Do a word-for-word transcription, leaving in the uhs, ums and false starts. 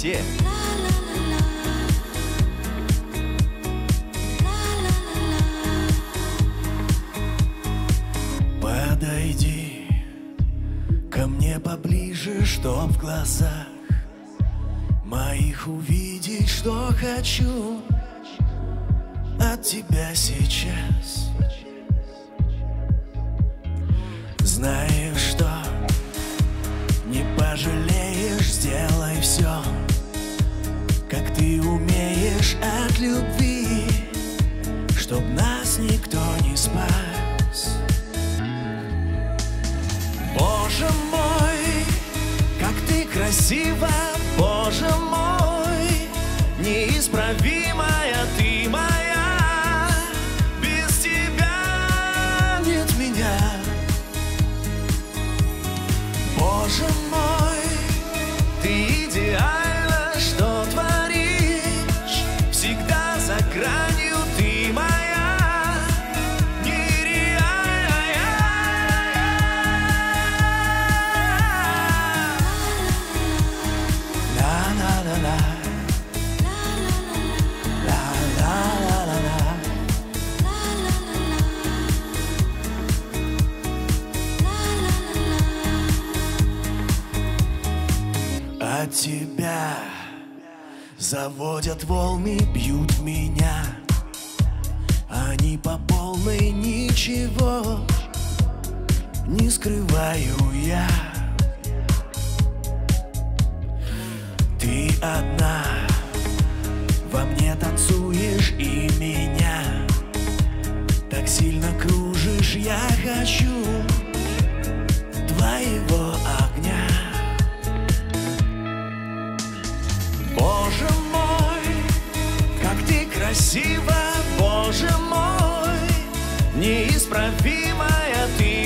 все. Подойди ко мне поближе, чтоб в глазах моих увидеть, что хочу от тебя сейчас. Знаешь, что не пожалеешь, сделай все, как ты умеешь, от любви, чтоб нас никто не спас. Боже мой, как ты красива, Боже мой, неисправимая ты моя, без тебя нет меня. Боже мой, ты идеальна, что творишь, всегда за гранью ты моя, нереальная. Ла-ла-ла-ла, ла-ла-ла-ла-ла. От тебя заводят волны, бьют в меня. Они по полной, ничего не скрываю я. Ты одна во мне танцуешь и меня так сильно кружишь. Я хочу твоего огня. Боже мой, как ты красива, Боже мой, неисправимая ты